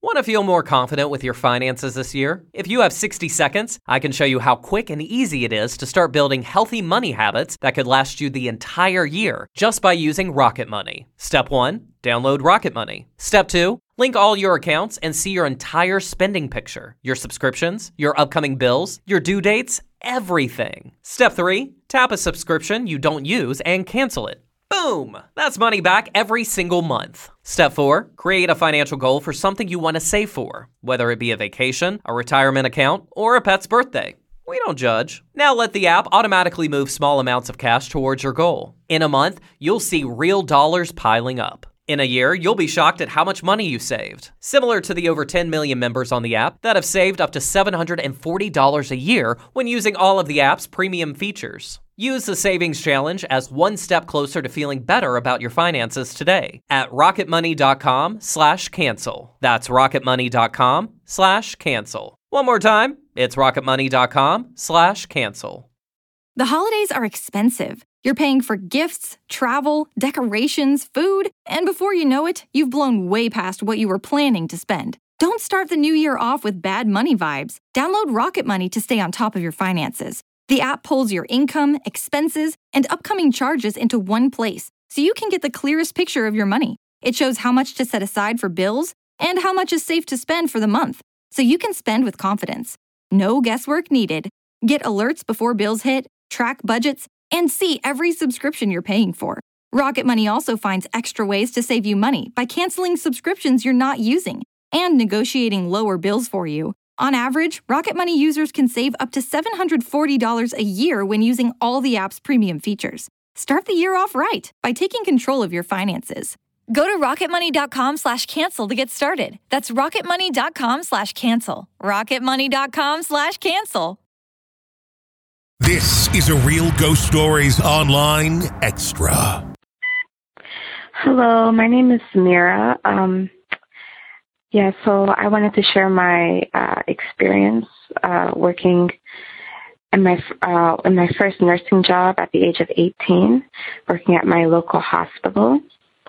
Want to feel more confident with your finances this year? If you have 60 seconds, I can show you how quick and easy it is to start building healthy money habits that could last you the entire year just by using Rocket Money. Step 1, download Rocket Money. Step 2, link all your accounts and see your entire spending picture, your subscriptions, your upcoming bills, your due dates, everything. Step 3, tap a subscription you don't use and cancel it. Boom! That's money back every single month. Step 4, create a financial goal for something you want to save for, whether it be a vacation, a retirement account, or a pet's birthday. We don't judge. Now let the app automatically move small amounts of cash towards your goal. In a month, you'll see real dollars piling up. In a year, you'll be shocked at how much money you saved. Similar to the over 10 million members on the app that have saved up to $740 a year when using all of the app's premium features. Use the Savings Challenge as one step closer to feeling better about your finances today at rocketmoney.com/cancel. That's rocketmoney.com/cancel. One more time, it's rocketmoney.com/cancel. The holidays are expensive. You're paying for gifts, travel, decorations, food, and before you know it, you've blown way past what you were planning to spend. Don't start the new year off with bad money vibes. Download Rocket Money to stay on top of your finances. The app pulls your income, expenses, and upcoming charges into one place, so you can get the clearest picture of your money. It shows how much to set aside for bills and how much is safe to spend for the month, so you can spend with confidence. No guesswork needed. Get alerts before bills hit, track budgets, and see every subscription you're paying for. Rocket Money also finds extra ways to save you money by canceling subscriptions you're not using and negotiating lower bills for you. On average, Rocket Money users can save up to $740 a year when using all the app's premium features. Start the year off right by taking control of your finances. Go to rocketmoney.com/cancel to get started. That's rocketmoney.com/cancel. rocketmoney.com/cancel. This is a Real Ghost Stories Online Extra. Hello, my name is Samira. So I wanted to share my experience working in my first nursing job at the age of 18, working at my local hospital.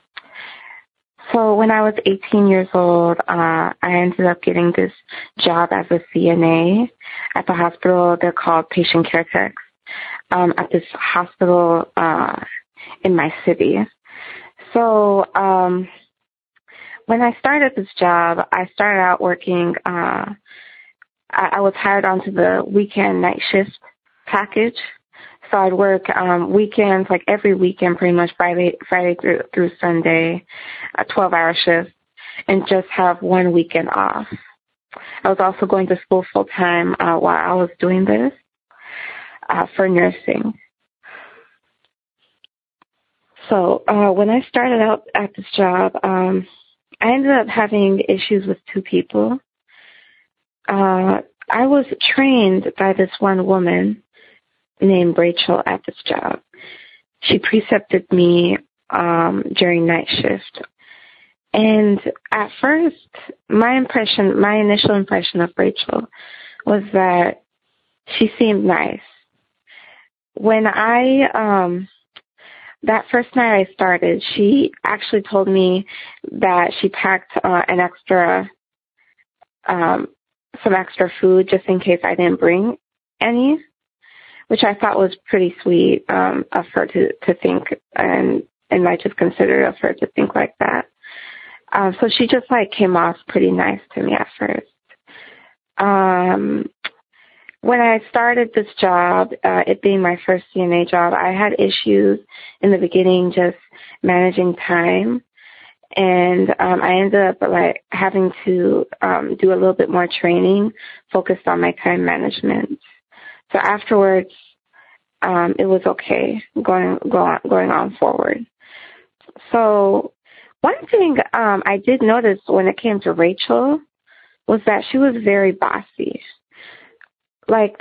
So when I was 18 years old, I ended up getting this job as a CNA at the hospital. They're called patient care techs at this hospital in my city. So when I started this job, I started out working, I was hired onto the weekend night shift package. So I'd work weekends, like every weekend, pretty much Friday through Sunday, a 12-hour shift, and just have one weekend off. I was also going to school full-time while I was doing this for nursing. So when I started out at this job, I ended up having issues with two people. I was trained by this one woman named Rachel at this job. She precepted me during night shift. And at first, my initial impression of Rachel was that she seemed nice. When that first night I started, she actually told me that she packed some extra food just in case I didn't bring any, which I thought was pretty sweet of her to think, and I just considered of her to think like that. So she just came off pretty nice to me at first. When I started this job, it being my first CNA job, I had issues in the beginning just managing time. And I ended up having to do a little bit more training focused on my time management. So afterwards, it was okay going on forward. So one thing I did notice when it came to Rachel was that she was very bossy. When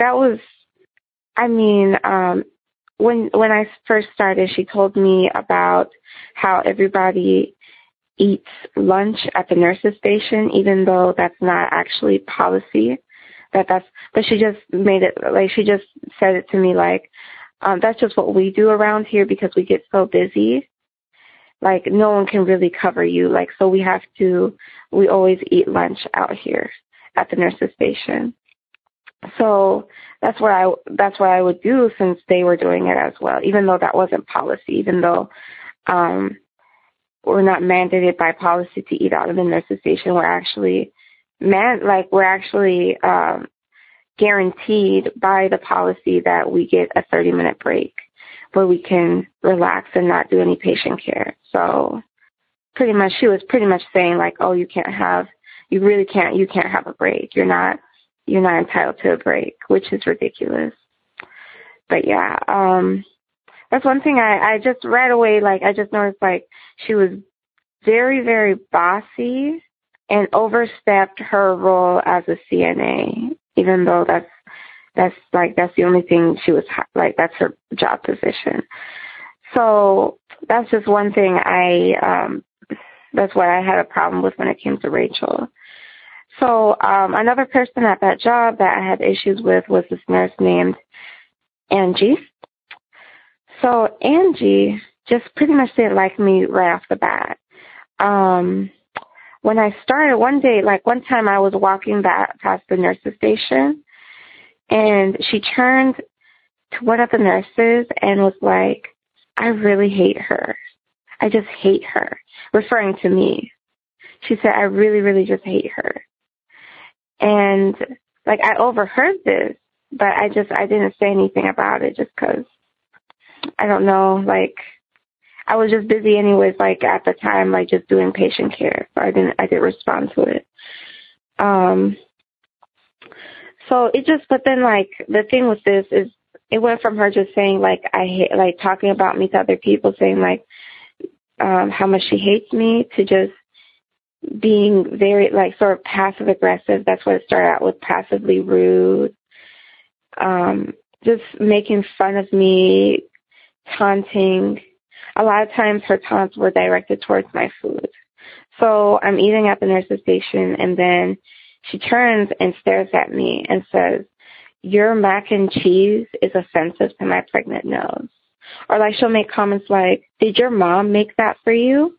I first started, she told me about how everybody eats lunch at the nurses station, even though that's not actually policy. But she just made it she just said it to me that's just what we do around here because we get so busy. like no one can really cover you. Like, so we always eat lunch out here at the nurse's station. So that's what I would do, since they were doing it as well, even though that wasn't policy, even though we're not mandated by policy to eat out of the nurse's station. We're actually guaranteed by the policy that we get a 30-minute break where we can relax and not do any patient care. So she was pretty much saying like, oh, you can't have a break. You're not entitled to a break, which is ridiculous. But yeah, that's one thing I just right away, like, I just noticed, like, she was very, very bossy and overstepped her role as a CNA, even though that's the only thing she was, like, that's her job position. So that's just one thing that's what I had a problem with when it came to Rachel. So another person at that job that I had issues with was this nurse named Angie. So Angie just pretty much didn't like me right off the bat. When I started one day, like one time I was walking back past the nurse's station, and she turned to one of the nurses and was like, I really hate her. I just hate her, referring to me. She said, I really, really just hate her. And like, I overheard this, but I didn't say anything about it just because, I don't know, like, I was just busy anyways, like at the time, like just doing patient care. So I didn't respond to it. But then like the thing with this is it went from her just saying like, I hate, like talking about me to other people, saying like, how much she hates me, to just being very like sort of passive aggressive. That's what it started out with, passively rude, just making fun of me, taunting. A lot of times her taunts were directed towards my food. So I'm eating at the nurse's station, and then she turns and stares at me and says, your mac and cheese is offensive to my pregnant nose. Or like she'll make comments like, did your mom make that for you?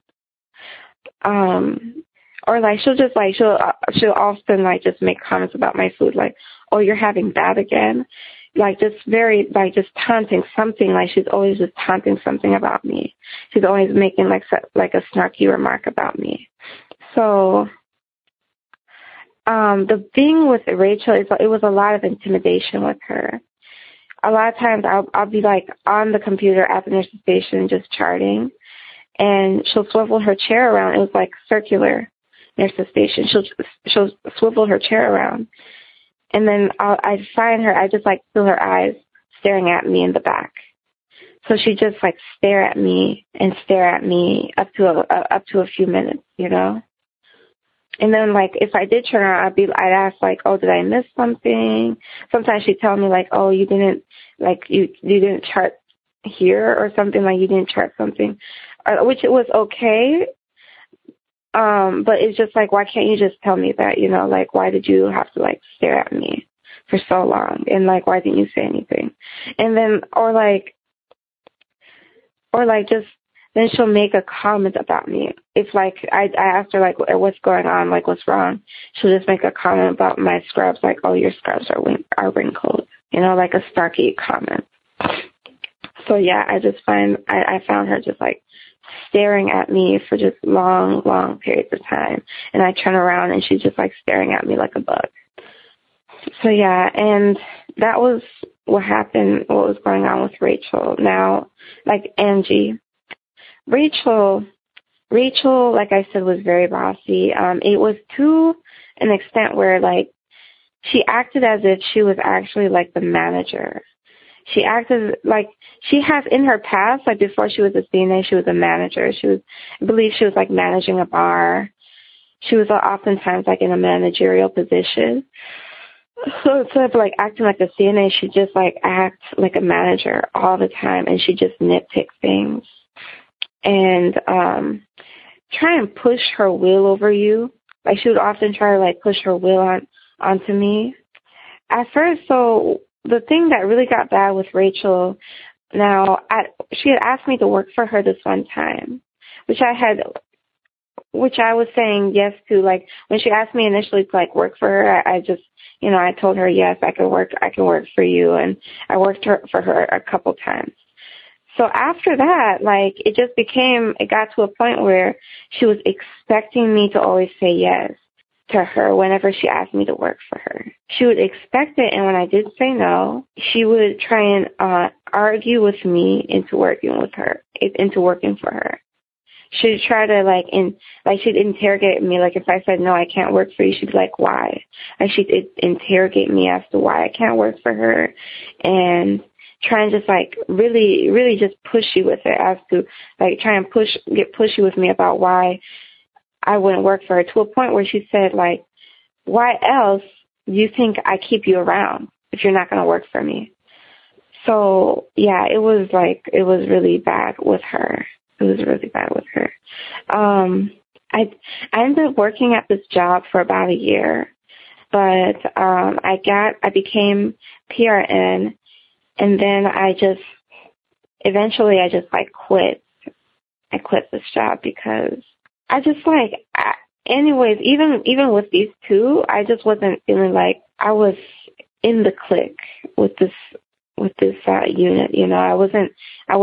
Or like she'll often like just make comments about my food, like, oh, you're having that again. Like just very, like just taunting something, like she's always just taunting something about me. She's always making like a snarky remark about me. So the thing with Rachel is it was a lot of intimidation with her. A lot of times I'll be like on the computer at the nurse's station just charting, and she'll swivel her chair around. It was like circular nurse's station. She'll swivel her chair around. And then I find her, I just like feel her eyes staring at me in the back. So she just like stare at me up to a few minutes, you know? And then like, if I did turn around, I'd ask like, oh, did I miss something? Sometimes she'd tell me like, oh, you didn't chart here or something, like you didn't chart something, which it was okay. But it's just like, why can't you just tell me that, you know, like, why did you have to like stare at me for so long? And like, why didn't you say anything? And then, or just, then she'll make a comment about me. If like, I asked her like, what's going on? Like, what's wrong? She'll just make a comment about my scrubs. Like, oh, your scrubs are wrinkled, you know, like a snarky comment. So yeah, I found her just like staring at me for just long, long periods of time. And I turn around and she's just like staring at me like a bug. So yeah, and that was what happened, what was going on with Rachel. Now, like Angie, Rachel, like I said, was very bossy. It was to an extent where like she acted as if she was actually like the manager. She acted like she has in her past, like before she was a CNA, she was a manager. I believe she was like managing a bar. She was oftentimes like in a managerial position. So instead of like acting like a CNA, she just like acts like a manager all the time, and she just nitpicks things and try and push her will over you. Like she would often try to like push her will onto me. At first, so the thing that really got bad with Rachel, she had asked me to work for her this one time, which I was saying yes to. Like when she asked me initially to like work for her, I just, I told her yes, I can work for you, and I worked for her a couple times. So after that, like it got to a point where she was expecting me to always say yes to her whenever she asked me to work for her. She would expect it, and when I did say no, she would try and argue with me into working for her. She'd try to she'd interrogate me. Like if I said no, I can't work for you, she'd be like, why? And she'd interrogate me as to why I can't work for her, and try and just like really, really just pushy with it as to like try and get pushy with me about why I wouldn't work for her, to a point where she said like, why else do you think I keep you around if you're not going to work for me? So yeah, it was really bad with her. It was really bad with her. I ended up working at this job for about a year, but I became PRN, and then I just like quit. I quit this job because I just anyways, even with these two, I just wasn't feeling like I was in the clique with this unit. I wasn't.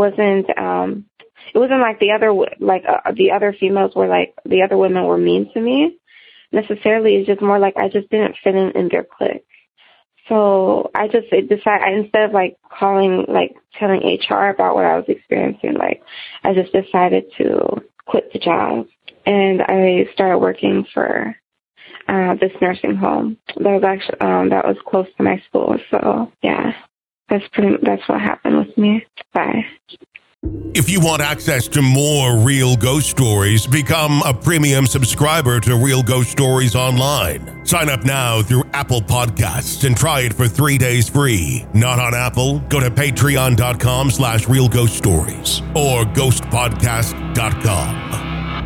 It wasn't like the other females were like, the other women were mean to me necessarily. It's just more like I just didn't fit in their clique. So I just decided, instead of like telling HR about what I was experiencing, like I just decided to quit the job, and I started working for this nursing home that was close to my school. So yeah, that's what happened with me. Bye. If you want access to more Real Ghost Stories, become a premium subscriber to Real Ghost Stories Online. Sign up now through Apple Podcasts and try it for 3 days free. Not on Apple? Go to patreon.com/Real Ghost Stories or ghostpodcast.com.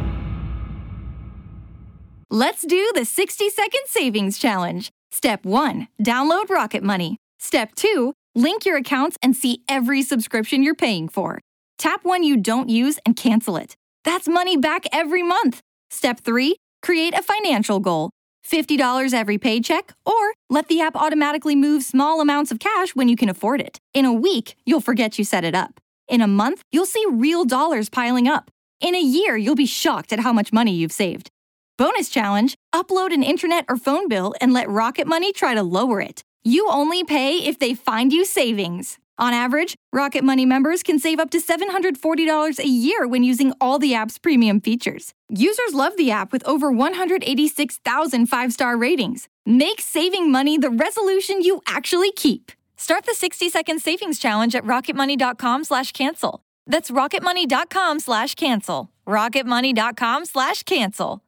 Let's do the 60-second savings challenge. Step 1, download Rocket Money. Step 2, link your accounts and see every subscription you're paying for. Tap one you don't use and cancel it. That's money back every month. Step 3, create a financial goal. $50 every paycheck, or let the app automatically move small amounts of cash when you can afford it. In a week, you'll forget you set it up. In a month, you'll see real dollars piling up. In a year, you'll be shocked at how much money you've saved. Bonus challenge, upload an internet or phone bill and let Rocket Money try to lower it. You only pay if they find you savings. On average, Rocket Money members can save up to $740 a year when using all the app's premium features. Users love the app with over 186,000 5-star ratings. Make saving money the resolution you actually keep. Start the 60-second savings challenge at rocketmoney.com/cancel. That's rocketmoney.com/cancel. rocketmoney.com/cancel.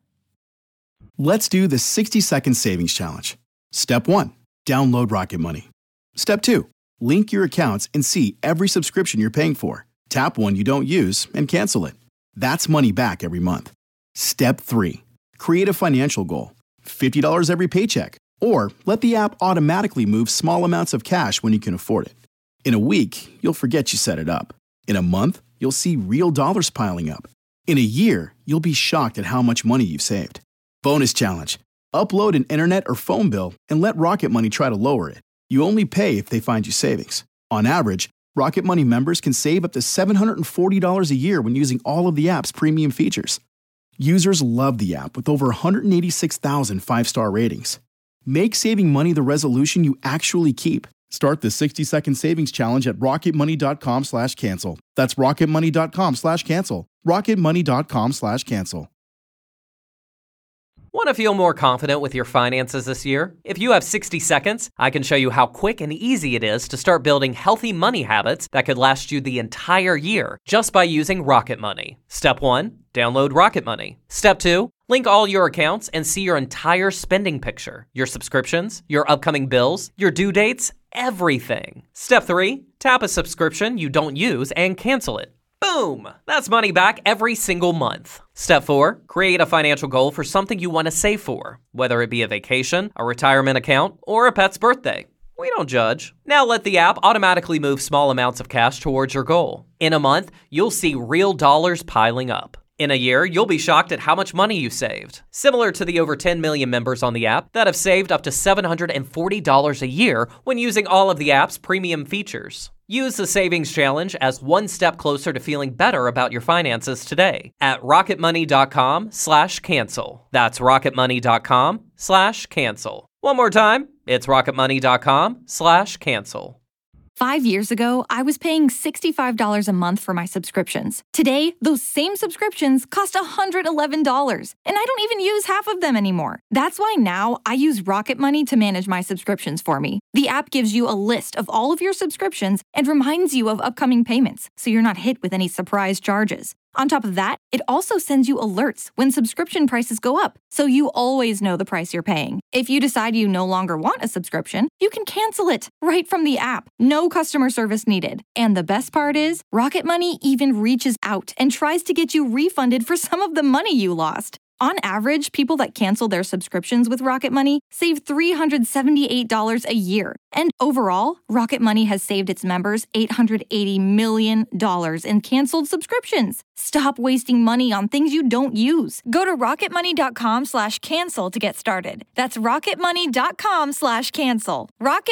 Let's do the 60-second savings challenge. Step 1, download Rocket Money. Step 2, link your accounts and see every subscription you're paying for. Tap one you don't use and cancel it. That's money back every month. Step 3, create a financial goal. $50 every paycheck, or let the app automatically move small amounts of cash when you can afford it. In a week, you'll forget you set it up. In a month, you'll see real dollars piling up. In a year, you'll be shocked at how much money you've saved. Bonus challenge, upload an internet or phone bill and let Rocket Money try to lower it. You only pay if they find you savings. On average, Rocket Money members can save up to $740 a year when using all of the app's premium features. Users love the app with over 186,000 5-star ratings. Make saving money the resolution you actually keep. Start the 60-second savings challenge at rocketmoney.com/cancel. That's rocketmoney.com/cancel. rocketmoney.com/cancel. Want to feel more confident with your finances this year? If you have 60 seconds, I can show you how quick and easy it is to start building healthy money habits that could last you the entire year just by using Rocket Money. Step 1, download Rocket Money. Step 2, link all your accounts and see your entire spending picture, your subscriptions, your upcoming bills, your due dates, everything. Step 3, tap a subscription you don't use and cancel it. Boom! That's money back every single month. Step 4, create a financial goal for something you want to save for, whether it be a vacation, a retirement account, or a pet's birthday. We don't judge. Now let the app automatically move small amounts of cash towards your goal. In a month, you'll see real dollars piling up. In a year, you'll be shocked at how much money you saved. Similar to the over 10 million members on the app that have saved up to $740 a year when using all of the app's premium features. Use the Savings Challenge as one step closer to feeling better about your finances today at rocketmoney.com/cancel. That's rocketmoney.com/cancel. One more time, it's rocketmoney.com/cancel. 5 years ago, I was paying $65 a month for my subscriptions. Today, those same subscriptions cost $111, and I don't even use half of them anymore. That's why now I use Rocket Money to manage my subscriptions for me. The app gives you a list of all of your subscriptions and reminds you of upcoming payments, so you're not hit with any surprise charges. On top of that, it also sends you alerts when subscription prices go up, so you always know the price you're paying. If you decide you no longer want a subscription, you can cancel it right from the app. No customer service needed. And the best part is, Rocket Money even reaches out and tries to get you refunded for some of the money you lost. On average, people that cancel their subscriptions with Rocket Money save $378 a year. And overall, Rocket Money has saved its members $880 million in canceled subscriptions. Stop wasting money on things you don't use. Go to rocketmoney.com/cancel to get started. That's rocketmoney.com/cancel.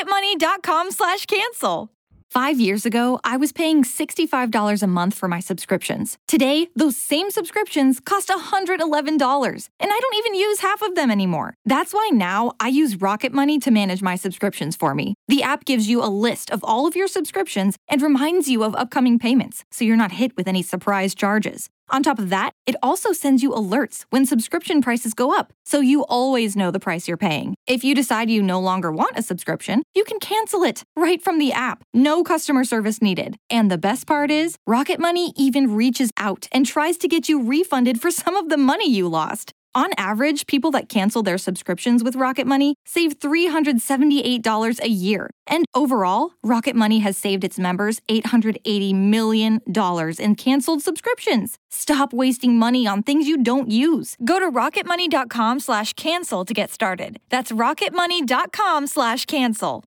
rocketmoney.com/cancel. 5 years ago, I was paying $65 a month for my subscriptions. Today, those same subscriptions cost $111, and I don't even use half of them anymore. That's why now I use Rocket Money to manage my subscriptions for me. The app gives you a list of all of your subscriptions and reminds you of upcoming payments, so you're not hit with any surprise charges. On top of that, it also sends you alerts when subscription prices go up, so you always know the price you're paying. If you decide you no longer want a subscription, you can cancel it right from the app. No customer service needed. And the best part is, Rocket Money even reaches out and tries to get you refunded for some of the money you lost. On average, people that cancel their subscriptions with Rocket Money save $378 a year. And overall, Rocket Money has saved its members $880 million in canceled subscriptions. Stop wasting money on things you don't use. Go to rocketmoney.com/cancel to get started. That's rocketmoney.com/cancel.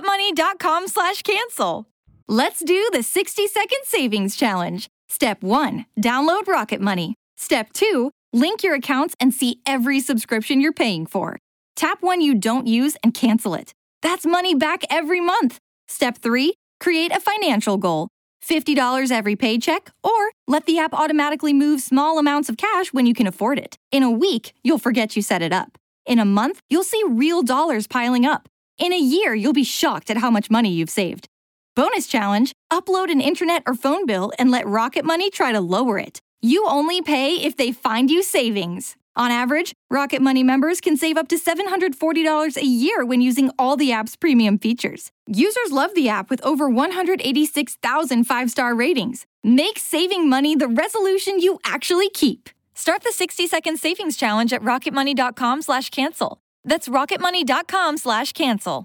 rocketmoney.com/cancel. Let's do the 60-second savings challenge. Step 1, download Rocket Money. Step 2, link your accounts and see every subscription you're paying for. Tap one you don't use and cancel it. That's money back every month. Step 3, create a financial goal. $50 every paycheck, or let the app automatically move small amounts of cash when you can afford it. In a week, you'll forget you set it up. In a month, you'll see real dollars piling up. In a year, you'll be shocked at how much money you've saved. Bonus challenge, upload an internet or phone bill and let Rocket Money try to lower it. You only pay if they find you savings. On average, Rocket Money members can save up to $740 a year when using all the app's premium features. Users love the app with over 186,000 5-star ratings. Make saving money the resolution you actually keep. Start the 60-second savings challenge at rocketmoney.com/cancel. That's rocketmoney.com/cancel.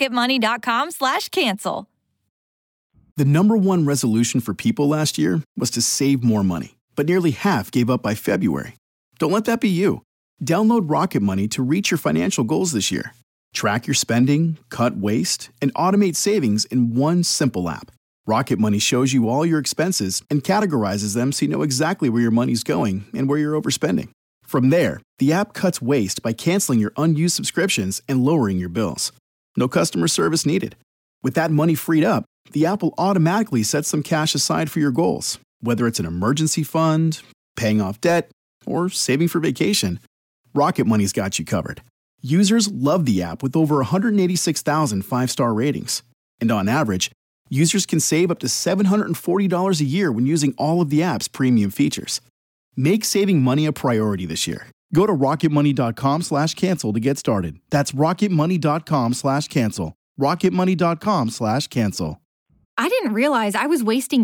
rocketmoney.com/cancel. The number one resolution for people last year was to save more money, but nearly half gave up by February. Don't let that be you. Download Rocket Money to reach your financial goals this year. Track your spending, cut waste, and automate savings in one simple app. Rocket Money shows you all your expenses and categorizes them so you know exactly where your money's going and where you're overspending. From there, the app cuts waste by canceling your unused subscriptions and lowering your bills. No customer service needed. With that money freed up, the app will automatically set some cash aside for your goals, whether it's an emergency fund, paying off debt, or saving for vacation. Rocket Money's got you covered. Users love the app with over 186,000 5-star ratings. And on average, users can save up to $740 a year when using all of the app's premium features. Make saving money a priority this year. Go to rocketmoney.com/cancel to get started. That's rocketmoney.com/cancel. rocketmoney.com/cancel. I didn't realize I was wasting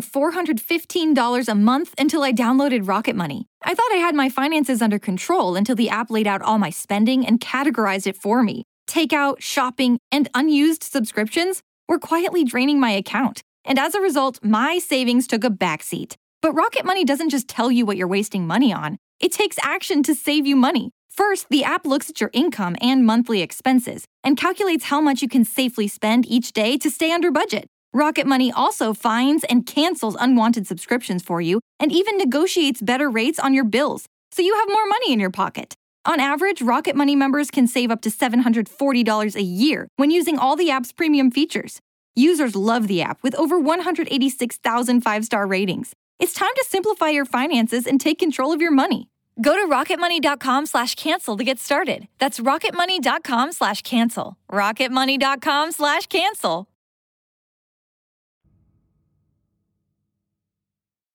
$415 a month until I downloaded Rocket Money. I thought I had my finances under control until the app laid out all my spending and categorized it for me. Takeout, shopping, and unused subscriptions were quietly draining my account. And as a result, my savings took a backseat. But Rocket Money doesn't just tell you what you're wasting money on. It takes action to save you money. First, the app looks at your income and monthly expenses and calculates how much you can safely spend each day to stay under budget. Rocket Money also finds and cancels unwanted subscriptions for you and even negotiates better rates on your bills, so you have more money in your pocket. On average, Rocket Money members can save up to $740 a year when using all the app's premium features. Users love the app with over 186,000 five-star ratings. It's time to simplify your finances and take control of your money. Go to rocketmoney.com/cancel to get started. That's rocketmoney.com/cancel. rocketmoney.com/cancel.